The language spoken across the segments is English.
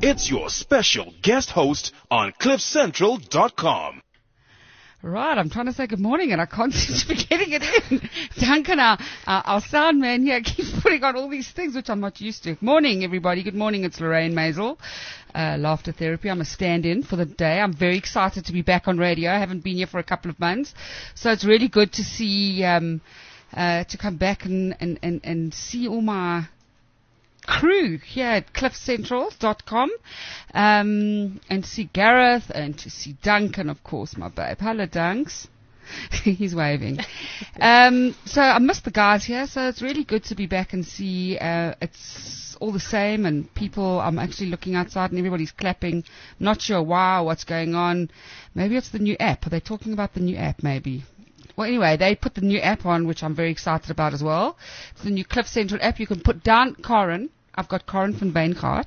It's your special guest host on CliffCentral.com. Right, I'm trying to say good morning and I can't seem to be getting it in. Duncan, our sound man here, keeps putting on all these things which I'm not used to. Morning, everybody. Good morning. It's Lorraine Maisel, Laughter Therapy. I'm a stand-in for the day. I'm very excited to be back on radio. I haven't been here for a couple of months. So it's really good to see, to come back and see all my crew here at CliffCentral.com, and to see Gareth and to see Duncan, of course, my babe. Hello, Dunks. He's waving. So I missed the guys here, so it's really good to be back and see, it's all the same and people, I'm actually looking outside and everybody's clapping. Not sure why or what's going on. Maybe it's the new app. Are they talking about the new app maybe? Well, anyway, they put the new app on, which I'm very excited about as well. It's the new Cliff Central app. You can put down Corin. I've got Corin van Beenkart.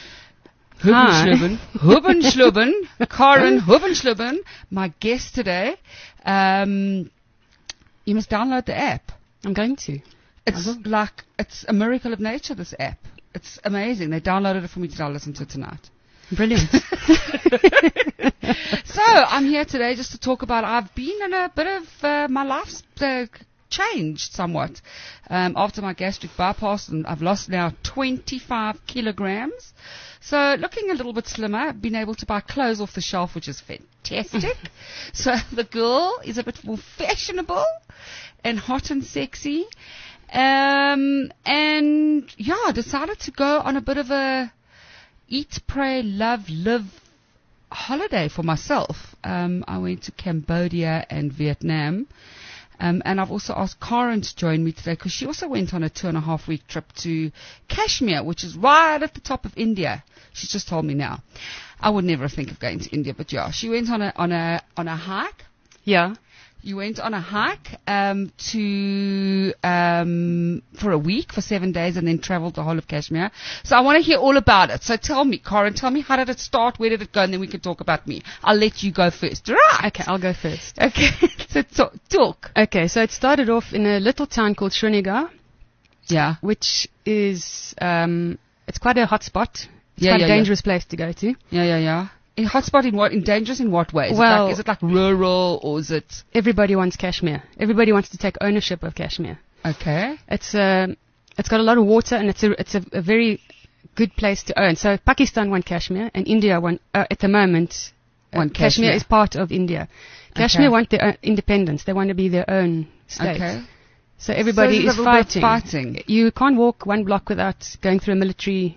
Hubenschlubben. Corin Hubenschlubben, my guest today. You must download the app. I'm going to. It's a miracle of nature, this app. It's amazing. They downloaded it for me today. I'll listen to it tonight. Brilliant. So I'm here today just to talk about, I've been in a bit of my life's changed somewhat after my gastric bypass, and I've lost now 25 kilograms. So looking a little bit slimmer. I've been able to buy clothes off the shelf, which is fantastic. So the girl is a bit more fashionable and hot and sexy. And yeah, I decided to go on a bit of a eat, pray, love, live holiday for myself. I went to Cambodia and Vietnam. And I've also asked Corin to join me today because she also went on a 2.5-week trip to Kashmir, which is right at the top of India. She's just told me now. I would never think of going to India, but yeah, she went on a hike. Yeah. You went on a hike for a week, for 7 days, and then traveled the whole of Kashmir. So I want to hear all about it. So tell me, Corin, how did it start? Where did it go? And then we can talk about me. I'll let you go first. Right. Okay, I'll go first. Okay. So talk. Okay, so it started off in a little town called Srinagar. Yeah. Which is, it's quite a hot spot. It's quite a dangerous place to go to. Yeah. In hotspot in what? In dangerous in what way? Is it like rural or is it? Everybody wants Kashmir. Everybody wants to take ownership of Kashmir. Okay. It's got a lot of water and it's a very good place to own. So Pakistan won Kashmir and India won at the moment. Kashmir is part of India. Kashmir want their independence. They want to be their own state. Okay. So everybody is fighting. You can't walk one block without going through a military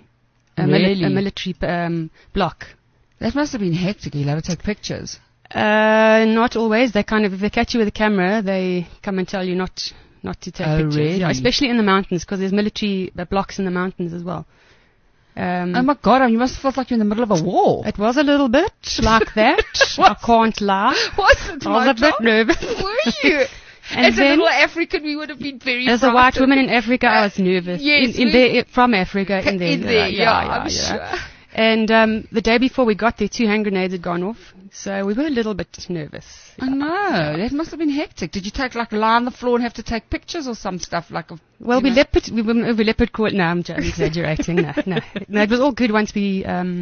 block. That must have been hectic. You're allowed to take pictures. Not always. They if they catch you with a camera, they come and tell you not to take pictures. Really? Yeah, especially in the mountains, because there's military blocks in the mountains as well. Oh my God, you must feel like you're in the middle of a war. It was a little bit like that. I can't lie. Was it? I was a bit nervous. Were you? As a little African, we would have been very As a white woman in Africa, I was nervous. Yes. From Africa. I'm sure. And the day before we got there, 2 hand grenades had gone off. So we were a little bit nervous. I know. That must have been hectic. Did you lie on the floor and have to take pictures or some stuff? We leopard crawled. No, I'm exaggerating. No, it was all good once we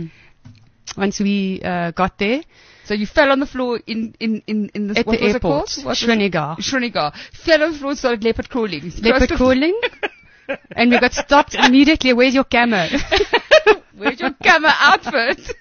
got there. So you fell on the floor in this, at what the was airport, it called? Srinagar. Fell on the floor and started leopard crawling. And we got stopped immediately. Where's your camo? Where's your camo outfit?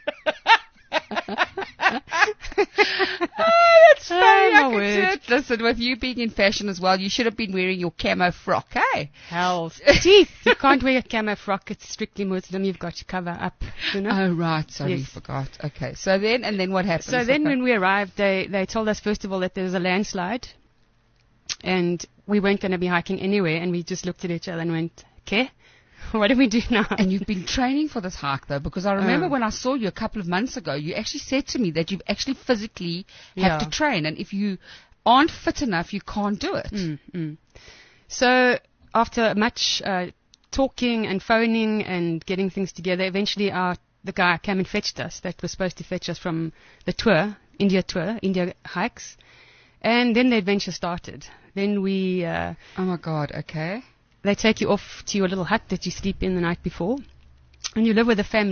That's funny. I can see it. Listen, with you being in fashion as well, you should have been wearing your camo frock, hey? Hell's teeth. You can't wear a camo frock. It's strictly Muslim. You've got to cover up, you know? Oh, right. Sorry, yes. Forgot. Okay. So then what happened? So then when we arrived, they told us, first of all, that there was a landslide. And we weren't going to be hiking anywhere. And we just looked at each other and went, okay. What do we do now? And you've been training for this hike, though, because I remember when I saw you a couple of months ago, you actually said to me that you actually physically have to train, and if you aren't fit enough, you can't do it. So after much talking and phoning and getting things together, eventually the guy came and fetched us that was supposed to fetch us from the India hikes, and then the adventure started. Then we... oh, my God, okay. They take you off to your little hut that you sleep in the night before, and you live with a family,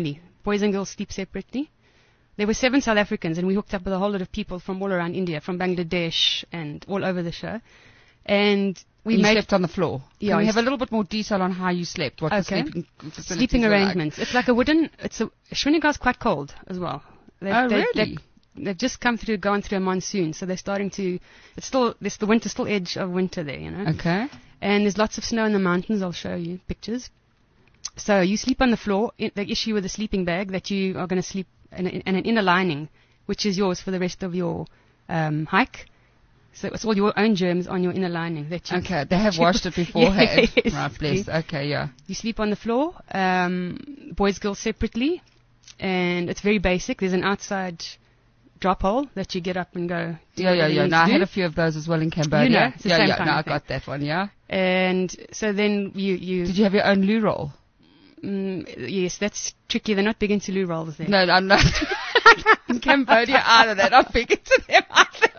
boys and girls sleep separately. There were 7 South Africans, and we hooked up with a whole lot of people from all around India, from Bangladesh and all over the show. And you slept on the floor. Yeah. Can we have a little bit more detail on how you slept? What the sleeping arrangements. Like? It's like a wooden. Srinagar's quite cold as well. Really? They've just gone through a monsoon, so they're starting to. There's the winter still edge of winter there, you know. Okay. And there's lots of snow in the mountains. I'll show you pictures. So you sleep on the floor. The issue with the sleeping bag that you are going to sleep in an inner lining, which is yours for the rest of your hike. So it's all your own germs on your inner lining. Okay, they have washed it beforehand. Yes. Right, bless. Okay, yeah. You sleep on the floor, boys, girls separately, and it's very basic. There's an outside drop hole that you get up and go. Yeah. No, I had a few of those as well in Cambodia. You know, it's the same kind of I thing. got that one, yeah. And so then you... Did you have your own loo roll? Yes, that's tricky. They're not big into loo rolls there. No, I'm not. In Cambodia either. They're not big into them either.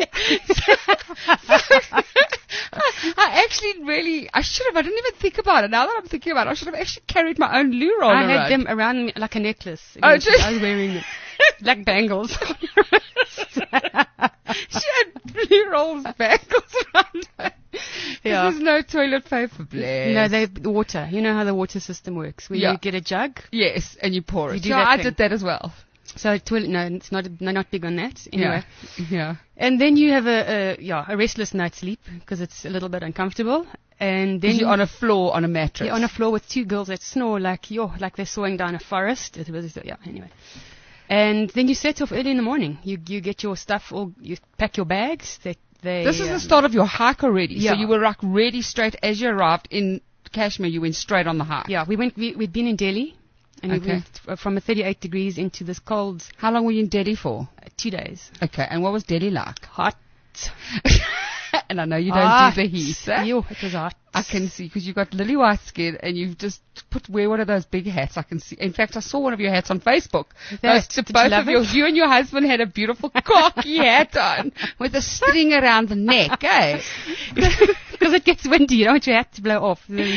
I didn't even think about it. Now that I'm thinking about it, I should have actually carried my own loo roll around. I had them around me like a necklace. Oh, just I was wearing them. Like bangles. She had loo rolls, bangles around her. Yeah. There's no toilet paper, bless. No, the water. You know how the water system works. Where you get a jug. Yes, and you pour it. You do that I thing. did that as well. So toilet, no, it's not. They're not big on that. Anyway. Yeah. And then you have a restless night's sleep because it's a little bit uncomfortable. And then you're on a floor on a mattress. You're on a floor with 2 girls that snore like they're sawing down a forest. It was anyway. And then you set off early in the morning. You get your stuff. You pack your bags. This is the start of your hike already. Yeah. So you were like ready straight as you arrived in Kashmir. You went straight on the hike. Yeah, we'd been in Delhi, and we went from 38 degrees into this cold. How long were you in Delhi for? 2 days. Okay, and what was Delhi like? Hot. And I know you don't do the heat. It was hot. I can see because you've got lily white skin and you've just wear one of those big hats. I can see. In fact, I saw one of your hats on Facebook. You and your husband had a beautiful cocky hat on with a string around the neck, eh? Because it gets windy. You don't want your hat to blow off.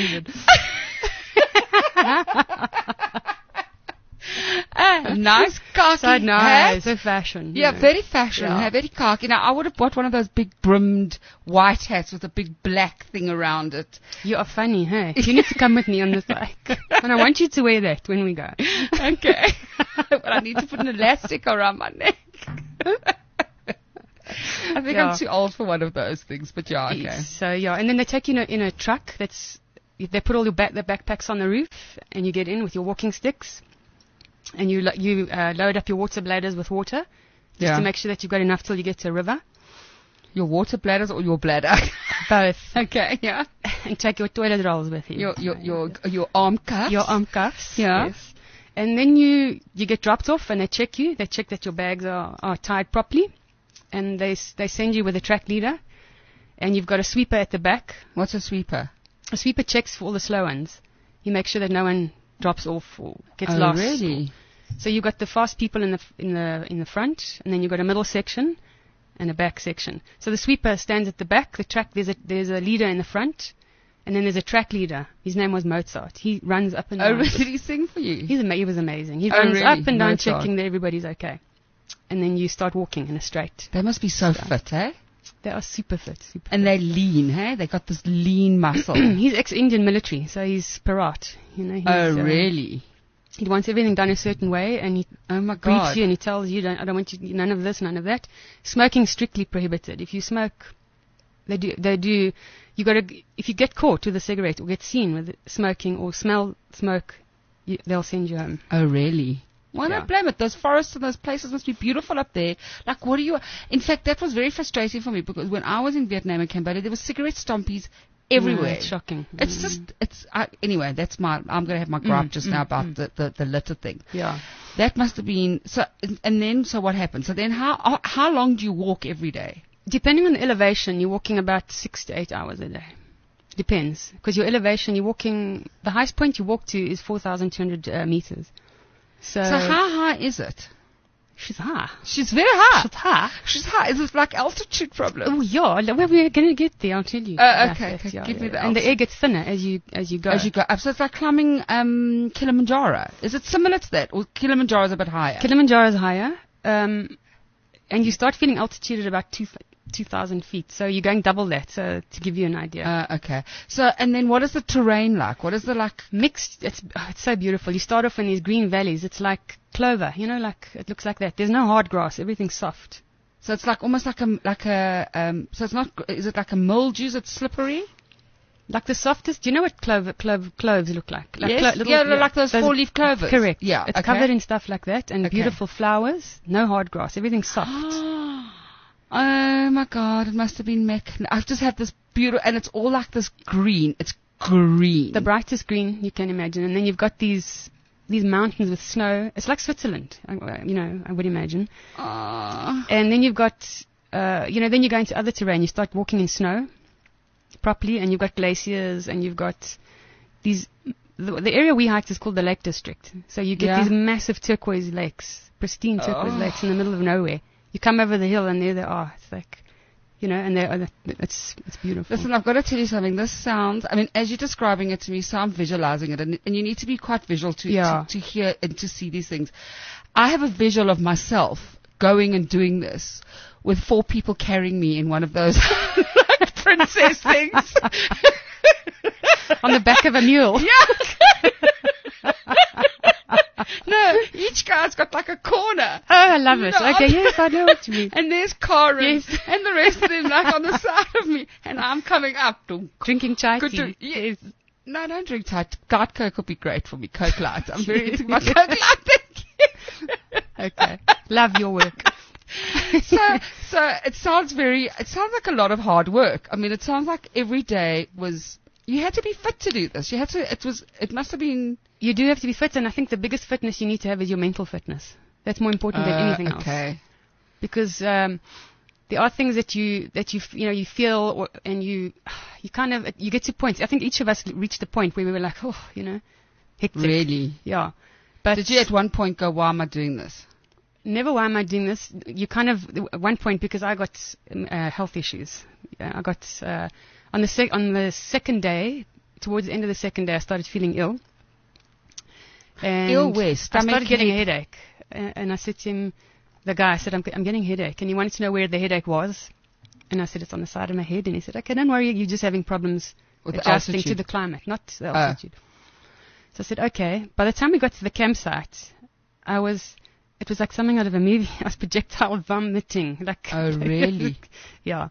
Nice cocky so nice. hat. So fashion. Yeah, very fashion. Yeah. Very cocky. Now, I would have bought one of those big brimmed white hats with a big black thing around it. You are funny, hey? You need to come with me on this hike. And I want you to wear that when we go. Okay. But I need to put an elastic around my neck. I think I'm too old for one of those things, but yeah, okay. So, and then they take you in a truck they put all the backpacks on the roof, and you get in with your walking sticks. And you load up your water bladders with water just to make sure that you've got enough till you get to a river. Your water bladders or your bladder? Both. Okay, yeah. And take your toilet rolls with you. Your arm cuffs. Your arm cuffs. Yeah. Yes. And then you get dropped off and they check you. They check that your bags are tied properly. And they send you with a track leader. And you've got a sweeper at the back. What's a sweeper? A sweeper checks for all the slow ones. He makes sure that no one drops off or gets lost. Oh, really? So you've got the fast people in the front, and then you've got a middle section and a back section. So the sweeper stands at the back. The track there's a leader in the front, and then there's a track leader. His name was Mozart. He runs up and down. Oh, did he sing for you? He was amazing. He runs really? up and down Mozart. checking that everybody's okay, and then you start walking in a straight. They must be so fit, eh? They are super fit. And they're lean, hey? They got this lean muscle. He's ex-Indian military, so he's Parat. Really? He wants everything done a certain way, and he briefs you and he tells you, I don't want you, none of this, none of that. Smoking strictly prohibited. If you smoke, they do. If you get caught with a cigarette or get seen with smoking or smell smoke, they'll send you home. Oh, really? Why not blame it? Those forests and those places must be beautiful up there. Like, what do you... In fact, that was very frustrating for me because when I was in Vietnam and Cambodia, there were cigarette stompies everywhere. It's shocking. It's just... anyway, that's I'm going to have my gripe just now about the litter thing. Yeah. That must have been... So what happened? So then how long do you walk every day? Depending on the elevation, you're walking about 6 to 8 hours a day. Depends. Because your elevation, the highest point you walk to is 4,200 meters. So how high is it? She's high. She's very high. She's high. She's high. Is it like altitude problem? Oh yeah, well, we're going to get there. I'll tell you. Okay. Yeah, Give me the and the air gets thinner as you go. As you go up. So it's like climbing Kilimanjaro. Is it similar to that? Or Kilimanjaro is a bit higher? Kilimanjaro is higher. And you start feeling altitude at about 2,000 feet. So you're going double that, so to give you an idea. Okay. So, and then what is the terrain like? What is the like? Mixed. It's so beautiful. You start off in these green valleys. It's like clover, like, it looks like that. There's no hard grass. Everything's soft. So it's like almost like so it's not, is it like a mildew? Is it slippery? Like the softest, do you know what cloves look like? Yes, like those four-leaf clovers. Correct. Yeah, it's covered in stuff like that, and beautiful flowers. No hard grass. Everything's soft. Oh my God! It must have been I've just had this beautiful, and it's all like this green. It's green, the brightest green you can imagine, and then you've got these mountains with snow. It's like Switzerland, I would imagine. And then you've got, then you go into other terrain. You start walking in snow properly, and you've got glaciers, and you've got these. The area we hiked is called the Lake District. So you get these massive turquoise lakes, pristine turquoise lakes in the middle of nowhere. You come over the hill, and there they are. It's like, and it's beautiful. Listen, I've got to tell you something. This sounds, as you're describing it to me, so I'm visualizing it, and you need to be quite visual to hear and to see these things. I have a visual of myself going and doing this with 4 people carrying me in one of those like princess things. On the back of a mule. Yeah. No, each guy's got like a corner. Oh, I love it. Okay, yes, I know what you mean. And there's Karen, and the rest of them like on the side of me, and I'm coming up. Drinking chai tea. Yes. No, I don't drink chai. Diet Coke would be great for me. Coke Light. I'm very into my Coke Light. Thank you. Okay. Love your work. So it sounds like a lot of hard work. It sounds like every day you had to be fit to do this. It must have been. You do have to be fit, and I think the biggest fitness you need to have is your mental fitness. That's more important than anything else. Okay. Because there are things that you feel, and you get to points. I think each of us reached the point where we were like, hectic. Really? Yeah. But did you at one point go, why am I doing this? Never, why am I doing this? You at one point, because I got health issues. I got on the second day, towards the end of the second day, I started feeling ill. And ill where? I started getting a headache. And I said to him, the guy, I said, I'm getting a headache. And he wanted to know where the headache was. And I said, it's on the side of my head. And he said, okay, don't worry, you're just having problems with adjusting to the climate, not the altitude. So I said, okay. By the time we got to the campsite, it was like something out of a movie. I was projectile vomiting. Oh, really? Yeah.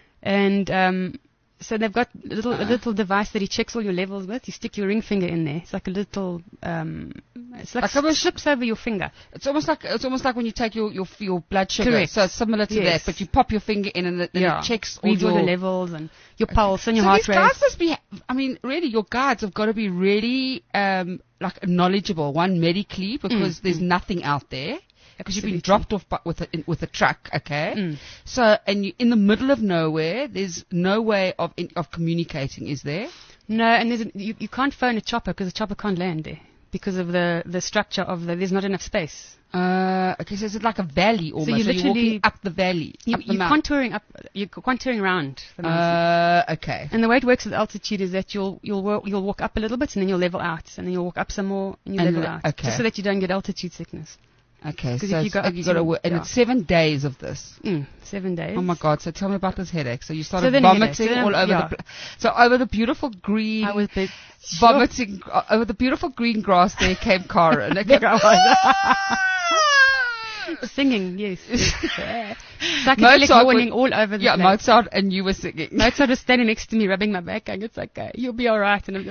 And so they've got a little device that he checks all your levels with. You stick your ring finger in there. It's like a little, it's like slips over your finger. It's almost like when you take your blood sugar. Correct. So it's similar to that, but you pop your finger in and it checks all your levels and your pulse and your heart rate. So these guys must be, really, your guides have got to be really, knowledgeable. One, medically, because there's nothing out there. Because you've been dropped off with a truck, okay? So, and you're in the middle of nowhere. There's no way of communicating, is there? No, and you can't phone a chopper because the chopper can't land there because of the structure of there's not enough space. Okay, so is it like a valley almost? So you're walking up the valley. You're contouring around the mountain. Okay. And the way it works with altitude is that you'll walk up a little bit and then you'll level out, and then you'll walk up some more and you level out, just so that you don't get altitude sickness. Okay, so you got to work, and it's 7 days of this. 7 days. Oh my God! So tell me about this headache. So you started vomiting all over over the beautiful green. I was vomiting over the beautiful green grass. There came Karen. Singing, yes. Psychedelic warning all over the place. Mozart, and you were singing. Mozart was standing next to me, rubbing my back, and it's like, you'll be all right. And I'm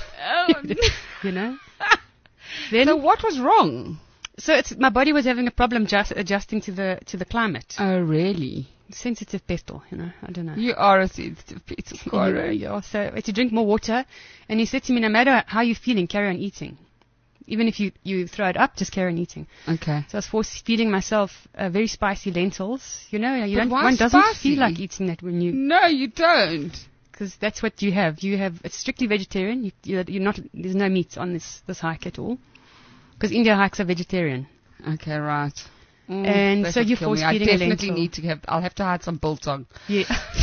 like, Then, so what was wrong? So my body was having a problem just adjusting to the climate. Oh, really? Sensitive pestle, I don't know. You are a sensitive pestle. Yeah. So I had to drink more water. And he said to me, no matter how you're feeling, carry on eating. Even if you throw it up, just carry on eating. Okay. So I was force feeding myself very spicy lentils. One doesn't feel like eating that when you. No, you don't. Because that's what you have. It's strictly vegetarian. You're not. There's no meat on this hike at all. Because India hikes are vegetarian. Okay, right. And That so would you're kill me. force I feeding a definitely lentil. need to have. I'll have to hide some biltong Yeah.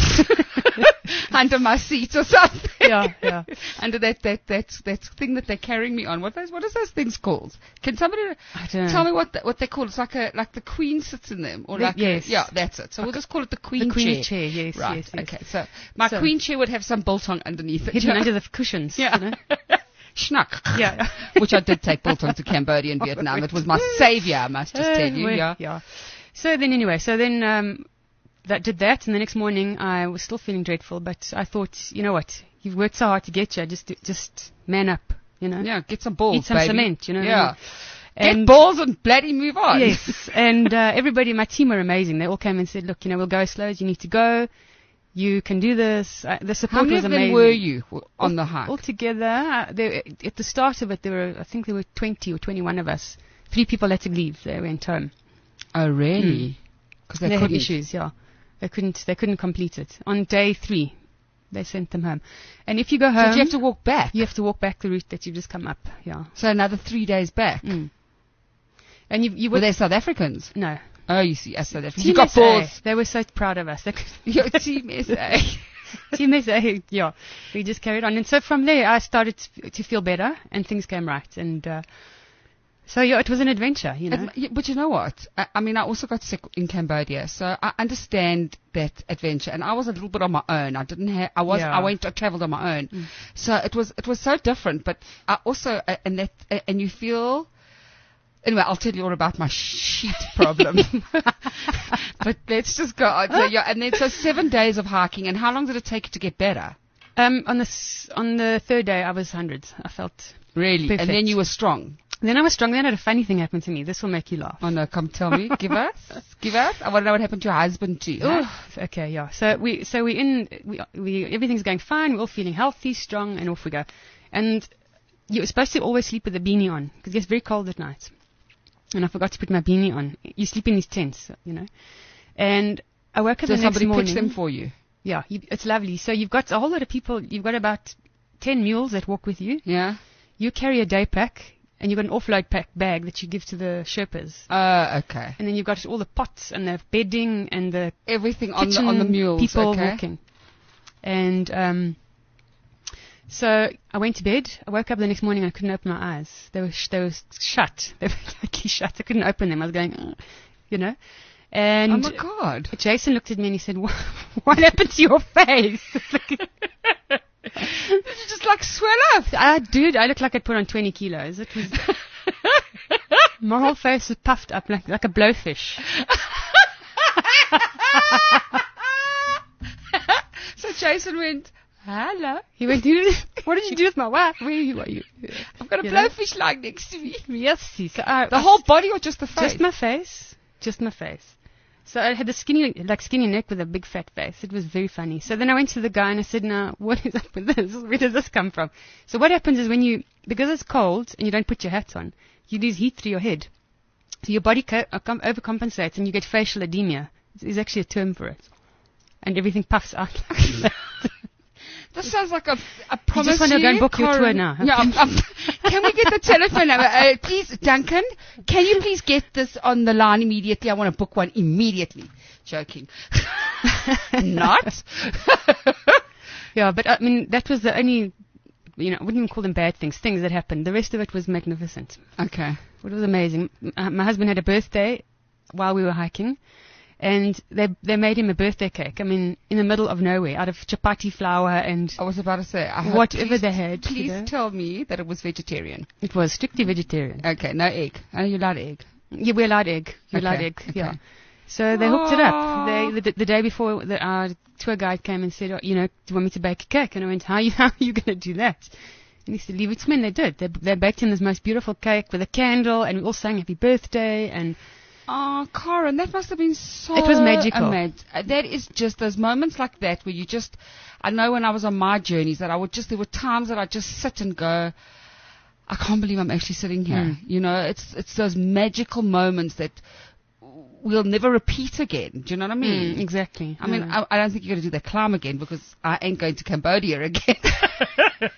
under my seat or something. Yeah. Under that thing that they're carrying me on. What is those things called? Can somebody I don't know. tell me what they call? It's like the queen sits in them, or Yes. yeah, that's it. So we'll just call it the queen The queen chair. chair, yes, Right. yes, yes. Okay. So my queen chair would have some biltong underneath it. Hidden under the cushions. Yeah. You know? Schnuck. Yeah. Which I did take biltong to Cambodia and Vietnam. It was my savior, I must just tell you. Yeah. So then that did that, and the next morning I was still feeling dreadful, but I thought, you know what, you've worked so hard to get here, just man up, you know. Yeah, get some balls, Eat some baby. cement, you know. Yeah. And Get balls and bloody move on. yes, and everybody, my team were amazing. They all came and said, look, you know, we'll go as slow as you need to go. You can do this. The How support many was of them amazing. were you on the hike? Altogether, at the start of it, I think there were 20 or 21 of us. 3 people had to leave. They went home. Oh, really? Because They had issues, yeah. They couldn't complete it. On day 3, they sent them home. And if you go home, So you have to walk back? you have to walk back the route that you've just come up, yeah. So another 3 days back? Mm. And you Were they South Africans? No. Oh, you see, as South Africans. Team You got SA, balls. They were so proud of us. Your Team SA. Team SA, yeah. We just carried on. And so from there, I started to feel better, and things came right. And so, yeah, it was an adventure, you know. But you know what? I mean, I also got sick in Cambodia, so I understand that adventure. And I was a little bit on my own. I traveled on my own. So it was so different. But I also, and you feel. Anyway, I'll tell you all about my sheet problem. But let's just go on. So, yeah, and then 7 days of hiking. And how long did it take you to get better? On the third day, I was 100. I felt Really? perfect. And then you were strong. Then I was strong. Then I had a funny thing happen to me. This will make you laugh. Oh no, come tell me. Give us. I want to know what happened to your husband too. Huh? Okay, yeah. So everything's going fine. We're all feeling healthy, strong, and off we go. And you're supposed to always sleep with a beanie on because it gets very cold at night. And I forgot to put my beanie on. You sleep in these tents, you know. And I woke up the next somebody morning. pitched them for you. Yeah, it's lovely. So you've got a whole lot of people. You've got about 10 mules that walk with you. Yeah. You carry a day pack, and you've got an offload bag that you give to the Sherpas. Okay. And then you've got all the pots and the bedding and the Everything on kitchen, the mules. people okay. walking. And so I went to bed. I woke up the next morning and I couldn't open my eyes. They were shut. They were totally shut. I couldn't open them. I was going, you know. And oh my God. Jason looked at me and he said, "What happened to your face?" Did you just like swell up? I looked like I'd put on 20 kilos. It was my whole face was puffed up like a blowfish. So Jason went, hello. He went, "What did you do with my wife? Where are you? I've got a blowfish lying next to me. Yes, so The whole body or just the face? Just my face. So I had a skinny neck with a big fat face. It was very funny. So then I went to the guy and I said, "Now, what is up with this? Where does this come from?" So what happens is because it's cold and you don't put your hat on, you lose heat through your head. So your body overcompensates and you get facial edema. There's actually a term for it. And everything puffs out like that. This sounds like a promise. You just want to go and book your tour now. Yeah, can we get the telephone number? Please, Duncan, can you please get this on the line immediately? I want to book one immediately. Joking. Not? Yeah, but I mean, that was the only, I wouldn't even call them bad things that happened. The rest of it was magnificent. Okay. It was amazing. My husband had a birthday while we were hiking. And they made him a birthday cake. I mean, in the middle of nowhere, out of chapati flour and I was about to say, whatever they had. Please tell me that it was vegetarian. It was strictly vegetarian. Okay, no egg. Oh, you allowed egg? Yeah, we allowed egg. Okay. Yeah. So they hooked it up. The day before, our tour guide came and said, "Oh, do you want me to bake a cake?" And I went, "How are you going to do that?" And he said, "Leave it to me." And they did. They baked him this most beautiful cake with a candle, and we all sang happy birthday and. Oh, Karen, that must have been so... It was magical. That is just those moments like that where you just... I know when I was on my journeys that there were times that I just sit and go, I can't believe I'm actually sitting here. It's those magical moments that we'll never repeat again. Do you know what I mean? Exactly. I mean, I don't think you're going to do that climb again because I ain't going to Cambodia again.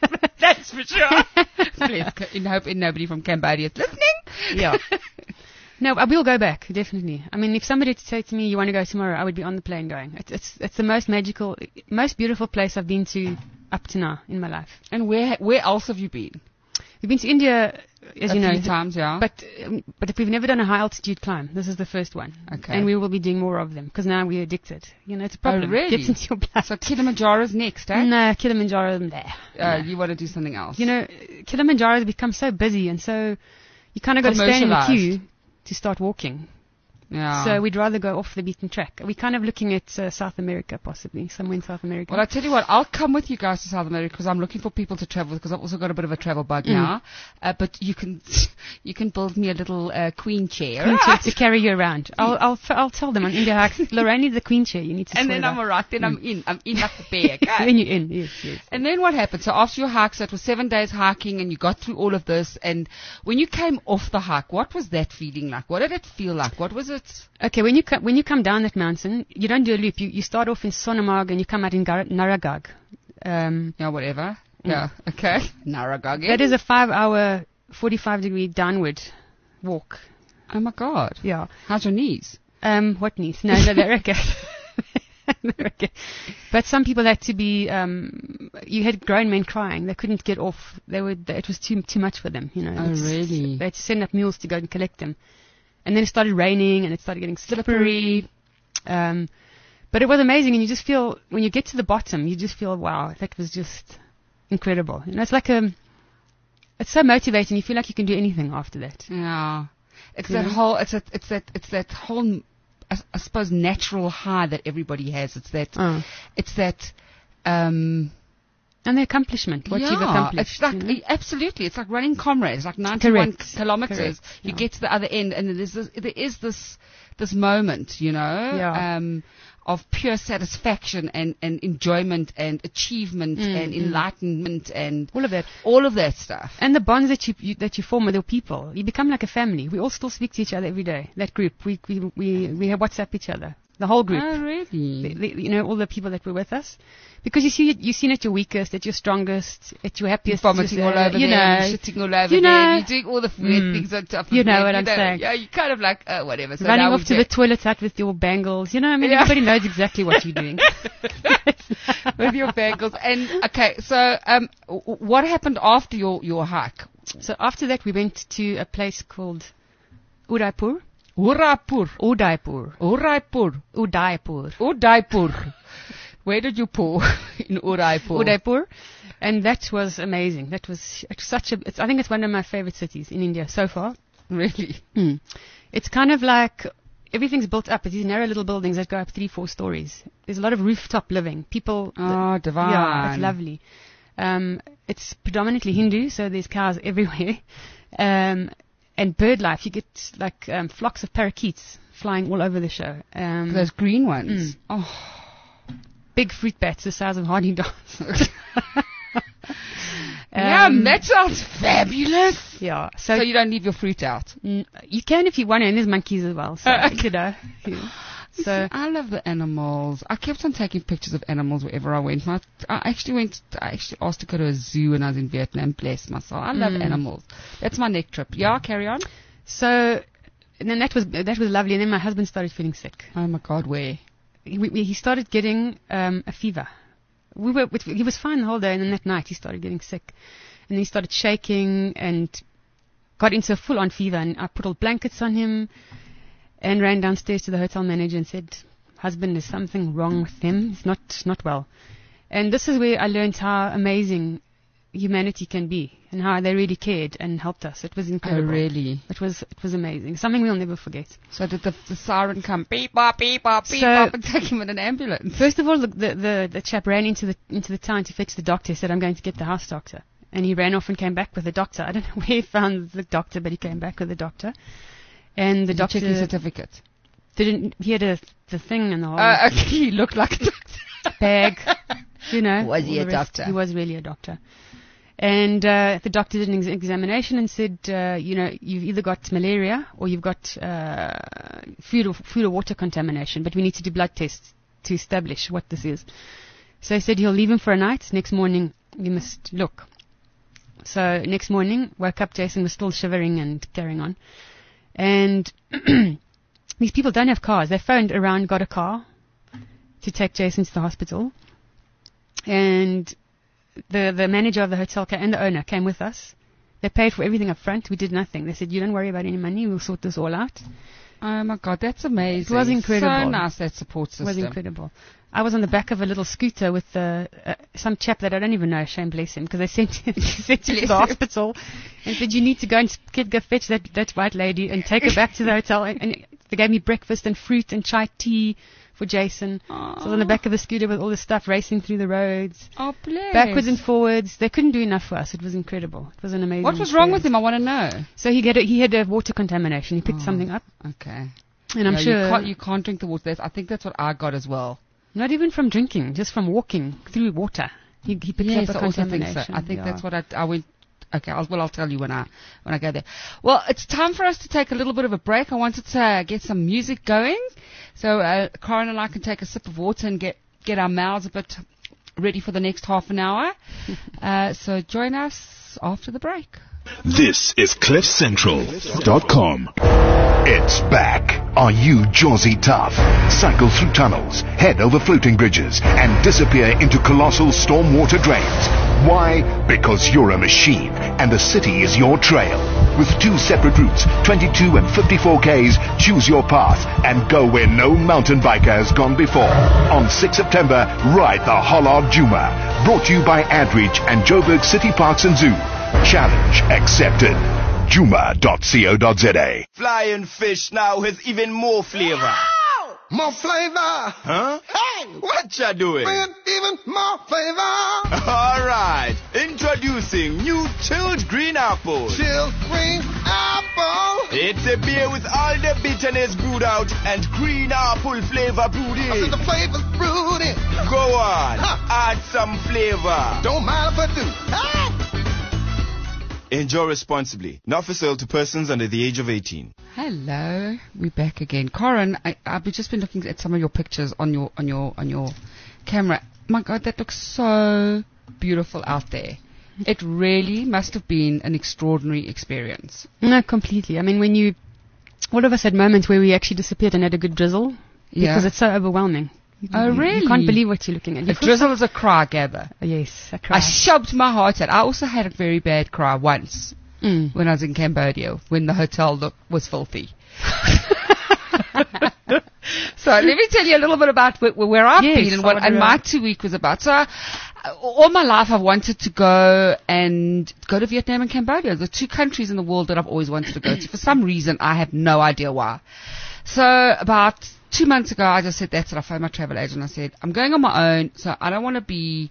That's for sure. Please, in hope nobody from Cambodia is listening. Yeah. No, I will go back, definitely. I mean, if somebody had to say to me, you want to go tomorrow, I would be on the plane going. It's the most magical, most beautiful place I've been to up to now in my life. And where else have you been? We've been to India, as you know. A few times, yeah. But if we've never done a high altitude climb, this is the first one. Okay. And we will be doing more of them, because now we're addicted. It's a problem. Oh, really? It gets into your blood. So Kilimanjaro's next, eh? No, Kilimanjaro, there. No. You want to do something else? Kilimanjaro has become so busy, and so you kind of got to stand in the queue to start walking. Yeah. So we'd rather go off the beaten track. We're kind of looking at South America, possibly, somewhere in South America. Well, I tell you what, I'll come with you guys to South America because I'm looking for people to travel with, because I've also got a bit of a travel bug now. But you can build me a little queen chair. Queen chair to carry you around. I'll tell them on India Hikes, Lorraine needs a queen chair. You need to. And then I'm alright. Then I'm in like the bear. Okay? Then you're in. Yes. And then what happened? So after your hike, so it was 7 days hiking, and you got through all of this. And when you came off the hike, what was that feeling like? What did it feel like? What was it? Okay, when you come down that mountain, you don't do a loop. You start off in Sonamarg and you come out in Narragaug. Yeah, whatever. Yeah, okay. Narragaug. That is a 5-hour, 45-degree downward walk. Oh my God. Yeah. How's your knees? What knees? No, they're okay. They're okay. But some people had to be. You had grown men crying. They couldn't get off. It was too much for them. Oh, really? They had to send up mules to go and collect them. And then it started raining, and it started getting slippery. But it was amazing, and you just feel, when you get to the bottom, you just feel, wow, that was just incredible. It's like it's so motivating. You feel like you can do anything after that. Yeah. It's that whole, it's that whole, I suppose, natural high that everybody has. It's that, and the accomplishment, what you've accomplished. It's like, absolutely, it's like running Comrades, like 91 kilometers. Correct. You get to the other end, and there is this moment, of pure satisfaction and enjoyment and achievement and enlightenment and all of that stuff. And the bonds that you form with your people, you become like a family. We all still speak to each other every day. That group, we have WhatsApp each other. The whole group. Oh, really? All the people that were with us. Because you've seen at your weakest, at your strongest, at your happiest. You're vomiting all over them, shitting all over them, you're doing all the weird things on top of them. You know what I'm saying. Yeah, you're kind of like, whatever. So running off to the toilet hut with your bangles. Everybody knows exactly what you're doing. With your bangles. And, okay, so, what happened after your hike? So after that, we went to a place called Udaipur. Udaipur. Where did you pour in Udaipur? Udaipur. And that was amazing. That was I think it's one of my favorite cities in India so far. Really? It's kind of like everything's built up. It's these narrow little buildings that go up 3-4 stories. There's a lot of rooftop living. People. Oh, divine. Yeah, it's lovely. It's predominantly Hindu, so there's cows everywhere. And bird life, you get like flocks of parakeets flying all over the show. Those green ones. Oh. Big fruit bats the size of Hardy Dance. That sounds fabulous. Yeah. So you don't leave your fruit out? You can if you want to, and there's monkeys as well. So, So I love the animals. I kept on taking pictures of animals wherever I went. I actually asked to go to a zoo when I was in Vietnam. Bless myself. I love animals. That's my next trip. Yeah, carry on. So, and then that was lovely. And then my husband started feeling sick. Oh my God, where? He started getting a fever. He was fine the whole day, and then that night he started getting sick, and then he started shaking and got into a full-on fever. And I put all blankets on him. And ran downstairs to the hotel manager and said, "Husband, there's something wrong with him. He's not well." And this is where I learned how amazing humanity can be and how they really cared and helped us. It was incredible. Oh, really? It was amazing. Something we'll never forget. So did the siren come beep bop beep bop beep bop and take him in an ambulance? First of all, the chap ran into the town to fetch the doctor. He said, "I'm going to get the house doctor," and he ran off and came back with the doctor. I don't know where he found the doctor, but he came back with the doctor. And the doctor checked his certificate. He had the thing and the whole. Okay, he looked like a doctor. Bag, Was he a doctor? He was really a doctor. And the doctor did an examination and said, you've either got malaria or you've got food or water contamination, but we need to do blood tests to establish what this is. So he said he'll leave him for a night. Next morning we must look. So next morning, woke up, Jason was still shivering and carrying on. And these people don't have cars. They phoned around, got a car to take Jason to the hospital. And the manager of the hotel and the owner came with us. They paid for everything up front. We did nothing. They said, you don't worry about any money. We'll sort this all out. Oh, my God. That's amazing. It was incredible. So nice, that support system. It was incredible. I was on the back of a little scooter with some chap that I don't even know, shame bless him, because they sent him to the hospital and said, you need to go and go fetch that white lady and take her back to the hotel. And they gave me breakfast and fruit and chai tea for Jason. So I was on the back of the scooter with all the stuff racing through the roads. Oh, bless. Backwards and forwards. They couldn't do enough for us. It was incredible. It was an amazing What was wrong with him? I want to know. So he had a water contamination. He picked something up. Okay. And I'm sure you can't drink the water. I think that's what I got as well. Not even from drinking, just from walking through water. He picked up a contamination. I think that's what I went. Okay, I'll tell you when I go there. Well, it's time for us to take a little bit of a break. I wanted to get some music going, so Corin and I can take a sip of water and get our mouths a bit ready for the next half an hour. So join us after the break. This is CliffCentral.com. It's back. Are you Josie Tough? Cycle through tunnels, head over floating bridges, and disappear into colossal stormwater drains. Why? Because you're a machine, and the city is your trail. With 2 separate routes, 22 and 54 Ks, choose your path and go where no mountain biker has gone before. On 6 September, ride the Hollard Juma. Brought to you by AdReach and Joburg City Parks and Zoo. Challenge accepted. Juma.co.za. Flying fish now has even more flavor. Ow! More flavor. Huh? Hey! What you doing? Bring even more flavor. Alright, introducing new chilled green apple. Chilled green apple. It's a beer with all the bitterness brewed out and green apple flavor brewed I said in. the flavor's brewed in. Go on, Huh. add some flavor. Don't mind if I do. Hey! Enjoy responsibly. Not for sale to persons under the age of 18. Hello, we're back again. Corin, I've just been looking at some of your pictures on your camera. My God, that looks so beautiful out there. It really must have been an extraordinary experience. No, completely. I mean, all of us had moments where we actually disappeared and had a good drizzle because it's so overwhelming. Oh, really? You can't believe what you're looking at. A drizzle is a cry, gather. Yes, a cry. I shoved my heart out. I also had a very bad cry once when I was in Cambodia when the hotel was filthy. So let me tell you a little bit about where I've been and my 2 week was about. So all my life I've wanted to go to Vietnam and Cambodia, the 2 countries in the world that I've always wanted to go to. For some reason, I have no idea why. So about 2 months ago, I just said, that's it. I phoned my travel agent. I said, I'm going on my own, so I don't want to be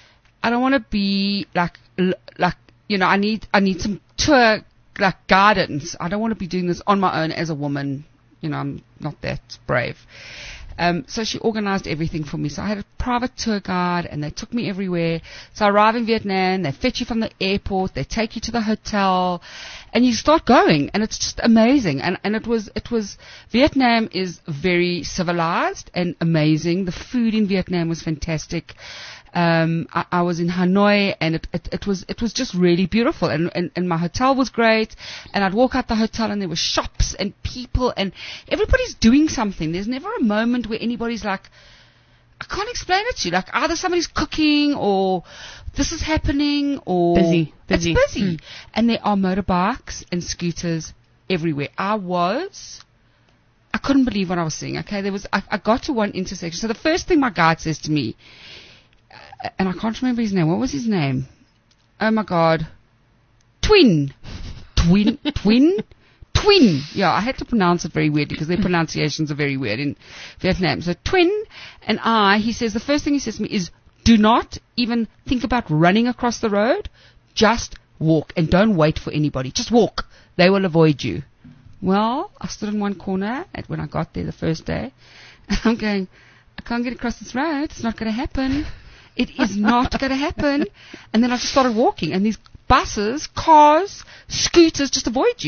like, you know, I need some tour, like, guidance. I don't want to be doing this on my own as a woman. You know, I'm not that brave. So she organized everything for me. So I had a private tour guide and they took me everywhere. So I arrive in Vietnam, they fetch you from the airport, they take you to the hotel and you start going and it's just amazing. And it was, Vietnam is very civilized and amazing. The food in Vietnam was fantastic. I was in Hanoi and it was just really beautiful and my hotel was great and I'd walk out the hotel and there were shops and people and everybody's doing something. There's never a moment where anybody's like, I can't explain it to you. Like either somebody's cooking or this is happening or busy. It's busy. And there are motorbikes and scooters everywhere. I couldn't believe what I was seeing. Okay. I got to one intersection. So the first thing my guide says to me, and I can't remember his name. What was his name? Oh my God. Twin. Yeah, I had to pronounce it very weirdly because their pronunciations are very weird in Vietnam. So Twin and he says, the first thing he says to me is, do not even think about running across the road. Just walk and don't wait for anybody. Just walk. They will avoid you. Well, I stood in one corner when I got there the first day and I'm going, I can't get across this road. It's not going to happen. It is not going to happen. And then I just started walking and these buses, cars, scooters just avoid you.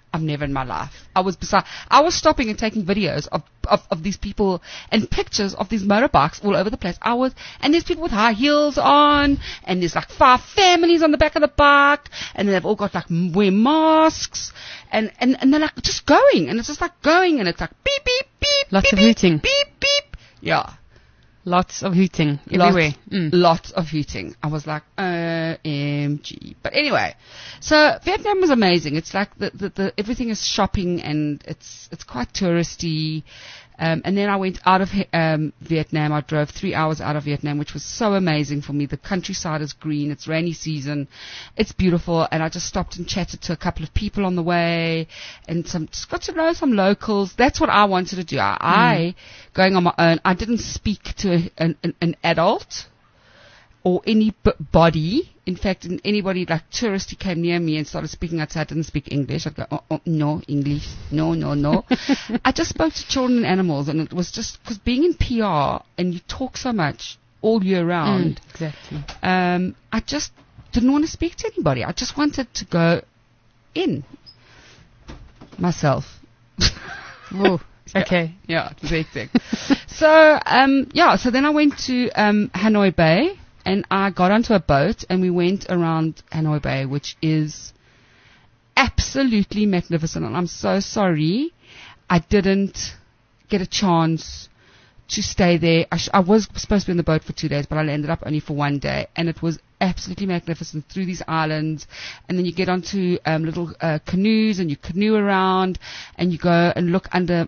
I've never in my life. I was stopping and taking videos of these people and pictures of these motorbikes all over the place. And there's people with high heels on, and there's like 5 families on the back of the bike, and they've all got like wear masks, and they're like just going, and it's just like going, and it's like beep, beep, beep. Lots beep, of beep, hooting. Beep, beep. Yeah. Lots of hooting everywhere. Lots of hooting. I was like, OMG. But anyway, so Vietnam was amazing. It's like the everything is shopping, and it's quite touristy. And then I went out of Vietnam. I drove 3 hours out of Vietnam, which was so amazing for me. The countryside is green. It's rainy season. It's beautiful. And I just stopped and chatted to a couple of people on the way, and just got to know some locals. That's what I wanted to do. I going on my own, I didn't speak to an adult or anybody. In fact, anybody like touristy came near me and started speaking, I'd say I didn't speak English. I'd go, oh, no, English. No. I just spoke to children and animals, and it was just because being in PR and you talk so much all year round. Exactly. I just didn't want to speak to anybody. I just wanted to go in myself. Oh, okay. Yeah, it's hectic. So then I went to Hanoi Bay. And I got onto a boat, and we went around Hanoi Bay, which is absolutely magnificent. And I'm so sorry I didn't get a chance to stay there. I was supposed to be on the boat for 2 days, but I ended up only for 1 day. And it was absolutely magnificent through these islands. And then you get onto little canoes, and you canoe around, and you go and look under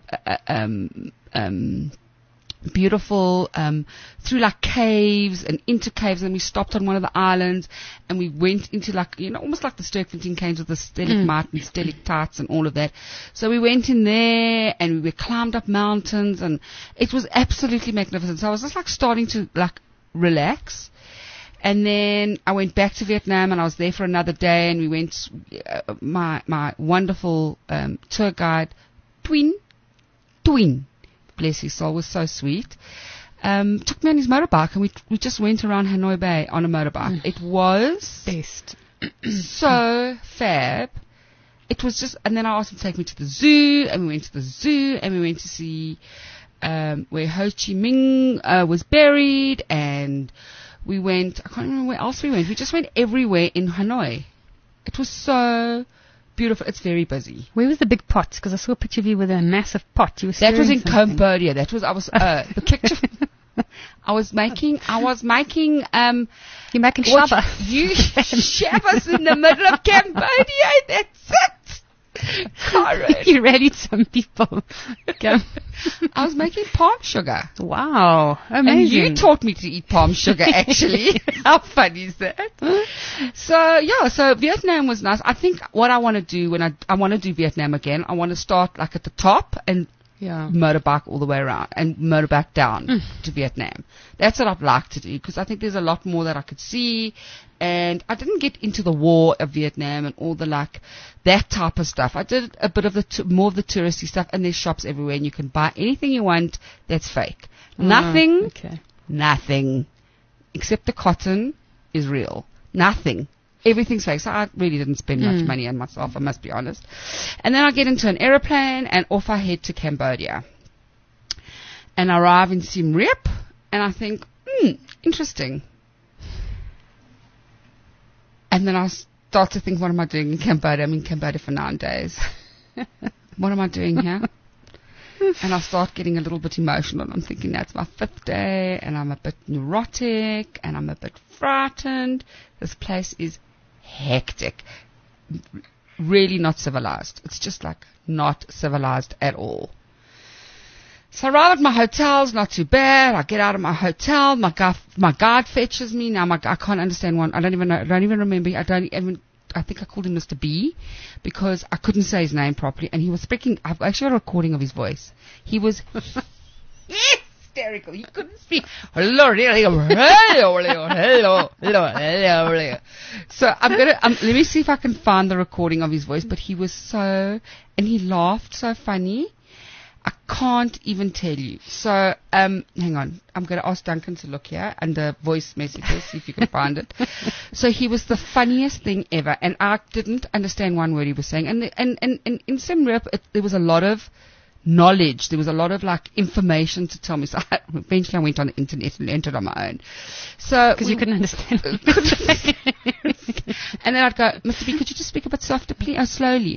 beautiful through like caves and into caves, and we stopped on one of the islands, and we went into like, almost like the Sterkfontein caves with the stalagmites and stalactites and all of that. So we went in there, and we climbed up mountains, and it was absolutely magnificent. So I was just like starting to like relax. And then I went back to Vietnam, and I was there for another day, and we went, my wonderful tour guide, Twin, bless his soul, was so sweet, took me on his motorbike, and we just went around Hanoi Bay on a motorbike. It was best. So fab. It was just, and then I asked him to take me to the zoo, and we went to the zoo, and we went to see where Ho Chi Minh was buried, and we went, I can't remember where else we went. We just went everywhere in Hanoi. It was so beautiful. It's very busy. Where was the big pot? Because I saw a picture of you with a massive pot. You were that was in something. Cambodia. The picture. I was making. You're making shaba. You shabas in the middle of Cambodia. That's it. Karen. You rallied some people. I was making palm sugar. Wow, amazing. And you taught me to eat palm sugar, actually. How funny is that? So Vietnam was nice. I think what I want to do when I want to do Vietnam again, I want to start like at the top and motorbike all the way around and motorbike down to Vietnam. That's what I'd like to do, because I think there's a lot more that I could see. And I didn't get into the war of Vietnam and all the that type of stuff. I did a bit of more of the touristy stuff, and there's shops everywhere, and you can buy anything you want that's fake. Nothing, except the cotton is real. Nothing. Everything's fake. So I really didn't spend much money on myself, I must be honest. And then I get into an aeroplane, and off I head to Cambodia. And I arrive in Siem Reap, and I think, interesting. And then I start to think, what am I doing in Cambodia? I'm in Cambodia for 9 days. What am I doing here? And I start getting a little bit emotional. I'm thinking, that's my 5th day, and I'm a bit neurotic, and I'm a bit frightened. This place is hectic. Really not civilized. It's just like not civilized at all. So I arrive at my hotel. It's not too bad. I get out of my hotel. My guide fetches me. Now I can't understand one. I don't even know. I don't even remember. I think I called him Mr. B, because I couldn't say his name properly, and he was speaking. I've actually got a recording of his voice. He was hysterical. He couldn't speak. Hello. So let me see if I can find the recording of his voice. But he was and he laughed so funny. I can't even tell you. So, hang on. I'm going to ask Duncan to look here under voice messages, see if you can find it. So he was the funniest thing ever, and I didn't understand one word he was saying. And in Siem Reap, there was a lot of knowledge. There was a lot of like information to tell me. So eventually I went on the internet and entered on my own. So Because you couldn't understand. And then I'd go, Mr. B, could you just speak a bit softer, please? Oh, slowly.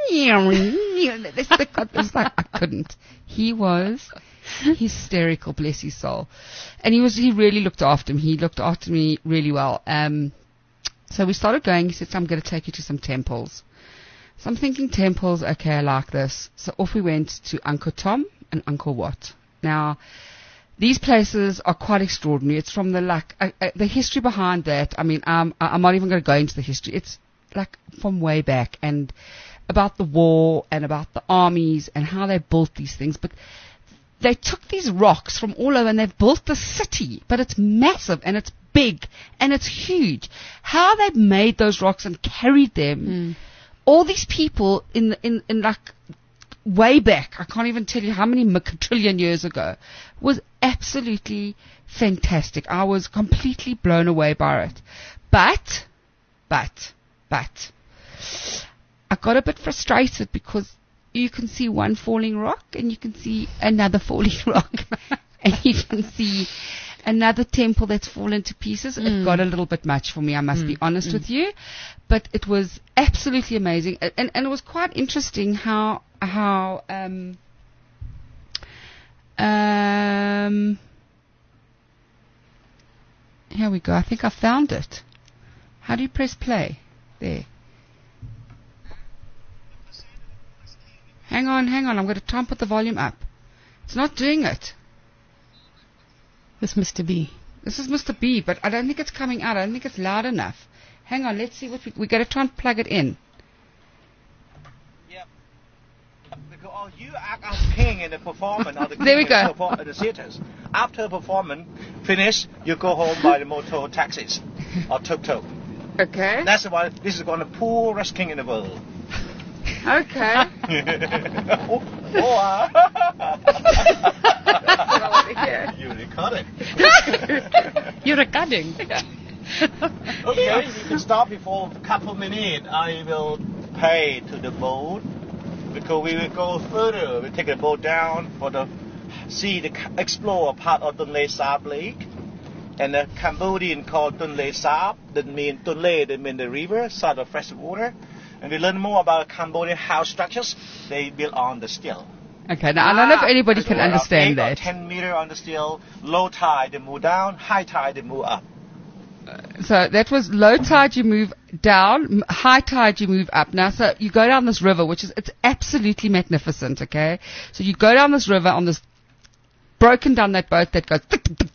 It's like I couldn't. He was hysterical, bless his soul. And he really looked after me. He looked after me really well. So we started going. He said, so I'm going to take you to some temples. So I'm thinking temples, okay, I like this. So off we went to Angkor Thom and Angkor Wat. Now, these places are quite extraordinary. It's from the history behind that. I mean, I'm not even going to go into the history. It's like from way back and about the war and about the armies and how they built these things. But they took these rocks from all over and they've built the city, but it's massive and it's big and it's huge. How they made those rocks and carried them. All these people in like way back, I can't even tell you how many trillion years ago, was absolutely fantastic. I was completely blown away by it. But, I got a bit frustrated because you can see one falling rock and you can see another falling rock and you can see another temple that's fallen to pieces. It got a little bit much for me, I must be honest with you. But it was absolutely amazing. And it was quite interesting how here we go. I think I found it. How do you press play? There. Hang on. I'm going to try and put the volume up. It's not doing it. This Mr. B. This is Mr. B, but I don't think it's coming out. I don't think it's loud enough. Hang on, let's see what we got to try and plug it in. Yep. Because you act as king in the performance of the There we go. At the theaters. After performance finish, you go home by the motor taxis or tuk-tuk. Okay. That's why this is going to poorest king in the world. Okay. You record it. You're recording. Okay, you can stop before a couple minutes. I will pay to the boat because we will go further. We take the boat down for explore part of Tonle Sap Lake. And the Cambodian called Tonle Sap, that mean Tonle, that mean the river, sort of fresh water. And we learn more about Cambodian house structures. They built on the still. Okay, now I don't know if anybody can understand 8 that. or 10 meter on the still. Low tide, they move down. High tide, they move up. So that was low tide, you move down. High tide, you move up. Now, so you go down this river, it's absolutely magnificent, okay? So you go down this river on this broken down that boat that goes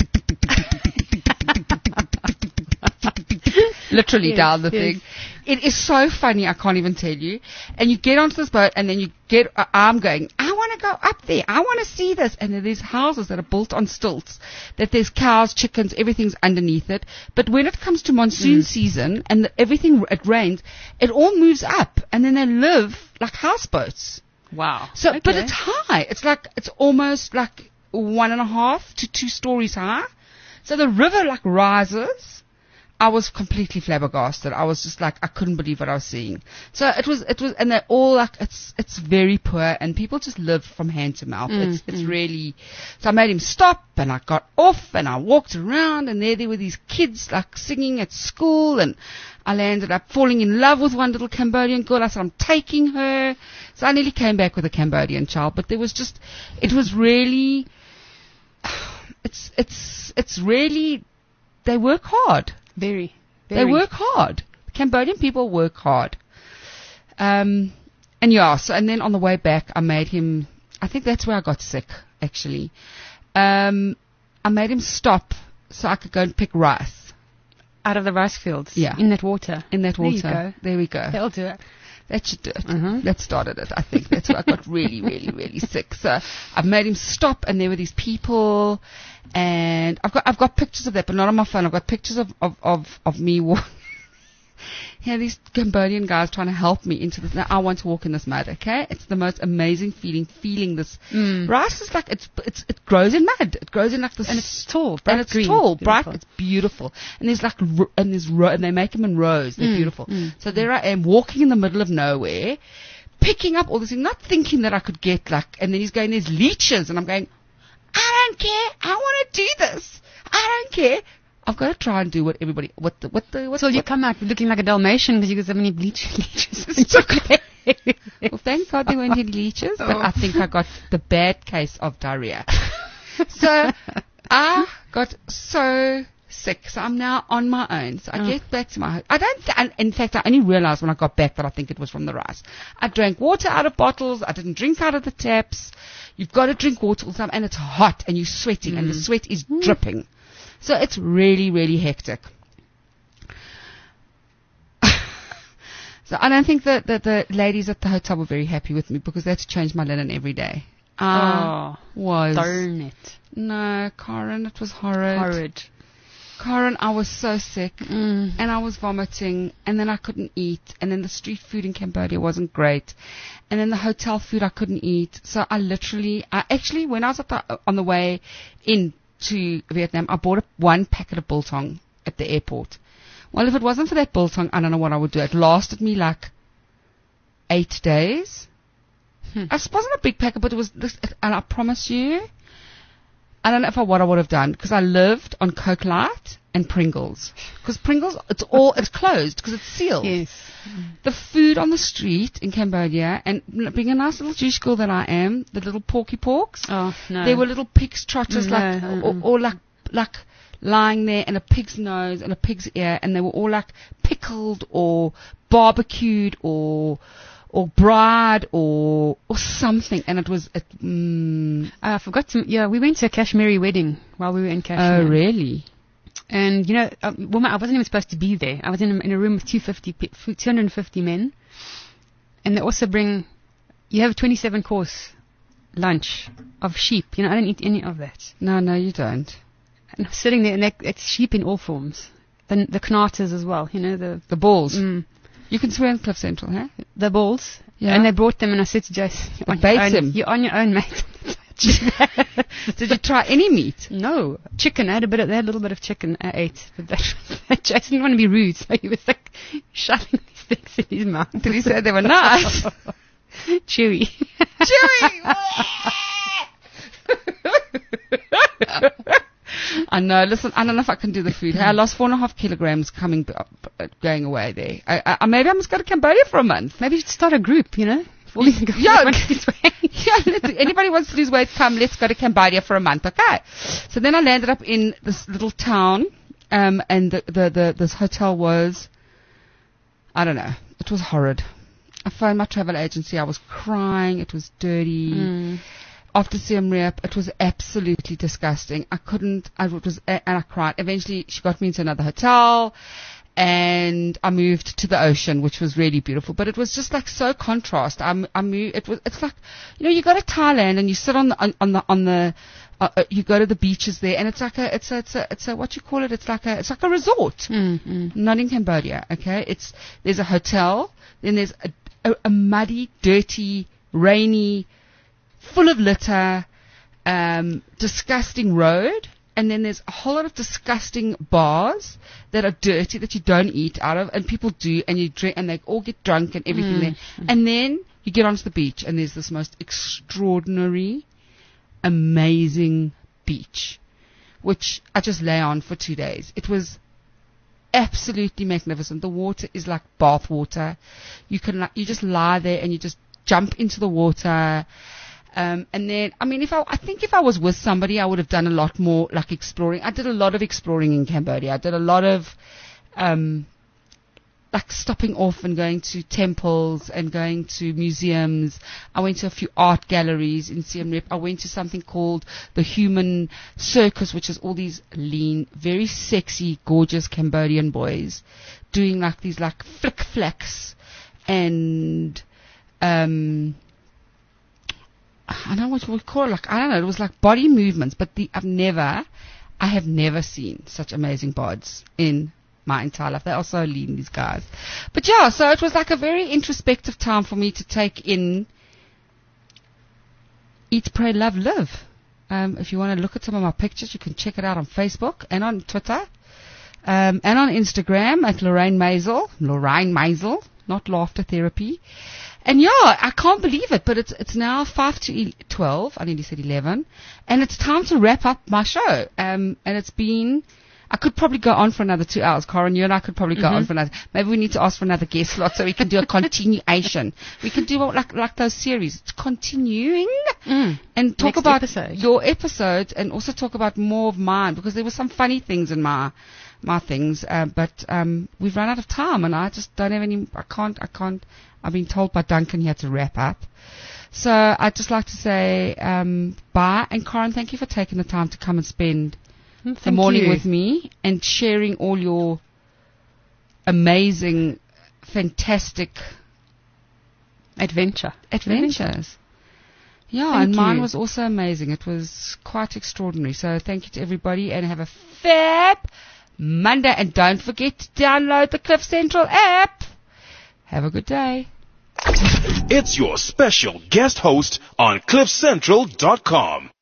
literally down the thing. It is so funny, I can't even tell you. And you get onto this boat and then I'm going, I want to go up there. I want to see this. And there's houses that are built on stilts, that there's cows, chickens, everything's underneath it. But when it comes to monsoon season and it rains, it all moves up and then they live like houseboats. Wow. So, Okay. but it's high. It's almost like 1.5 to 2 stories high. So the river rises. I was completely flabbergasted. I was just I couldn't believe what I was seeing. So it was, and they're all it's very poor and people just live from hand to mouth. It's really, so I made him stop and I got off and I walked around and there were these kids singing at school and I ended up falling in love with one little Cambodian girl. I said, I'm taking her. So I nearly came back with a Cambodian child, but it was really, it's really, they work hard. Very. They work hard. Cambodian people work hard. And then on the way back, I made him, I think that's where I got sick, actually. I made him stop so I could go and pick rice. Out of the rice fields? Yeah. In that water? In that water. There you go. There we go. That'll do it. That should do it. That started it, I think. That's where I got really, really, really sick. So I made him stop, and there were these people, and I've got pictures of that, but not on my phone. I've got pictures of me walking. here are these Cambodian guys trying to help me into this. Now I want to walk in this mud, okay? It's the most amazing feeling this. Rice is like, it grows in mud. It grows in like this. And it's tall, and it's green. tall, Beautiful. bright, it's beautiful. And there's like, and they make them in rows. They're beautiful. So there I am walking in the middle of nowhere, picking up all this thing, not thinking that I could get like, and then he's going, there's leeches, and I'm going, I don't care. I want to do this. I don't care. I've got to try and do what everybody, So you come out looking like a Dalmatian because you got so many leeches. Well, thank God there weren't any leeches, but I think I got the bad case of diarrhea. So I got so sick. So I'm now on my own. So I get back to my home. In fact, I only realized when I got back that I think it was from the rice. I drank water out of bottles. I didn't drink out of the taps. You've got to drink water all the time, and it's hot, and you're sweating, and the sweat is dripping. So it's really, really hectic. So I don't think that the ladies at the hotel were very happy with me because they had to change my linen every day. Darn it. No, Karen, it was horrid. Karen, I was so sick, and I was vomiting, and then I couldn't eat, and then the street food in Cambodia wasn't great, and then the hotel food I couldn't eat. So I actually, when I was on the way into Vietnam, I bought one packet of biltong at the airport. Well, if it wasn't for that biltong, I don't know what I would do. It lasted me like 8 days. It wasn't a big packet, but it was this, and I promise you, I don't know what I would have done, because I lived on Coke Light and Pringles. Because Pringles, it's closed because it's sealed. Yes. The food on the street in Cambodia, and being a nice little Jewish girl that I am, the little porky porks. Oh, no. There were little pig's trotters, or like lying there, and a pig's nose and a pig's ear, and they were all like pickled or barbecued or bride or something, and it was I forgot to. Yeah, we went to a Kashmiri wedding while we were in Kashmir. Oh, really? And I wasn't even supposed to be there. I was in a room with 250 men, and they also bring. You have a 27-course lunch of sheep. I don't eat any of that. No, you don't. And I'm sitting there, and it's sheep in all forms. The knatters as well. The balls. You can swear in Cliff Central, huh? The balls. Yeah. And they brought them, and I said to Jason, you're on your own, mate. Did you try any meat? No. Chicken. They had a little bit of chicken I ate. But Jason didn't want to be rude, so he was like shoving these things in his mouth. Did he say they were nice? Chewy. I know. Listen, I don't know if I can do the food. I lost 4.5 kilograms going away there. Maybe I must go to Cambodia for a month. Maybe you should start a group, Yeah. Anybody wants to lose weight, come, let's go to Cambodia for a month, okay? So then I landed up in this little town, and this hotel was, I don't know, it was horrid. I phoned my travel agency, I was crying, it was dirty. After Siem Reap, it was absolutely disgusting. And I cried. Eventually, she got me into another hotel, and I moved to the ocean, which was really beautiful. But it was just like so contrast. It's like, you go to Thailand and you sit on the you go to the beaches there, and it's like it's a what you call it? It's like a resort. Not in Cambodia, okay? There's a hotel, then there's a muddy, dirty, rainy, full of litter, disgusting road, and then there's a whole lot of disgusting bars that are dirty that you don't eat out of, and people do, and you drink, and they all get drunk and everything there. And then you get onto the beach, and there's this most extraordinary, amazing beach, which I just lay on for 2 days. It was absolutely magnificent. The water is like bath water. You just lie there and you just jump into the water. And then, I think if I was with somebody, I would have done a lot more, like, exploring. I did a lot of exploring in Cambodia. I did a lot of, like, stopping off and going to temples and going to museums. I went to a few art galleries in Siem Reap. I went to something called the Human Circus, which is all these lean, very sexy, gorgeous Cambodian boys doing, like, these, like, flick-flacks and, I don't know what you would call it. Like, I don't know. It was like body movements, but I have never seen such amazing bods in my entire life. They are so lean, these guys. But yeah, so it was like a very introspective time for me to take in Eat, Pray, Love, Live. If you want to look at some of my pictures, you can check it out on Facebook and on Twitter, and on Instagram at Lorraine Maisel, not Laughter Therapy. And yeah, I can't believe it, but it's now 5 to 12. I nearly said 11, and it's time to wrap up my show. And it's been, I could probably go on for another 2 hours. Corin, you and I could probably go on for another. Maybe we need to ask for another guest slot so we can do a continuation. We can do like those series. It's continuing and talk Next about episode. your episodes, and also talk about more of mine, because there were some funny things in my things. But we've run out of time, and I just don't have any. I can't. I've been told by Duncan he had to wrap up. So I'd just like to say bye. And Corin, thank you for taking the time to come and spend the morning with me and sharing all your amazing, fantastic adventures. Yeah, Thank and mine you. was also amazing. It was quite extraordinary. So thank you to everybody, and have a fab Monday. And don't forget to download the Cliff Central app. Have a good day. It's your special guest host on CliffCentral.com.